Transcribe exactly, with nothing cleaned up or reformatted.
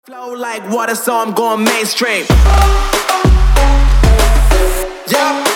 Flow like water, so I'm going mainstream. Yeah.